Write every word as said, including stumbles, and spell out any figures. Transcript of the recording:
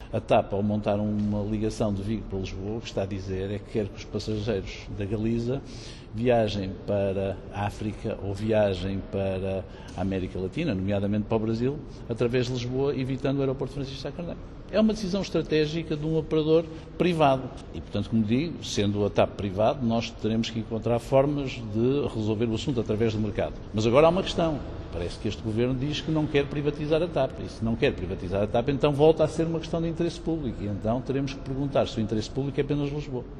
A TAP, ao montar uma ligação de Vigo para Lisboa, o que está a dizer é que quer que os passageiros da Galiza viajem para a África ou viajem para a América Latina, nomeadamente para o Brasil, através de Lisboa, evitando o aeroporto Francisco Sá Carneiro. É uma decisão estratégica de um operador privado e, portanto, como digo, sendo a TAP privado, nós teremos que encontrar formas de resolver o assunto através do mercado. Mas agora há uma questão. Parece que este Governo diz que não quer privatizar a TAP. E se não quer privatizar a TAP, então volta a ser uma questão de interesse público. E então teremos que perguntar se o interesse público é apenas Lisboa.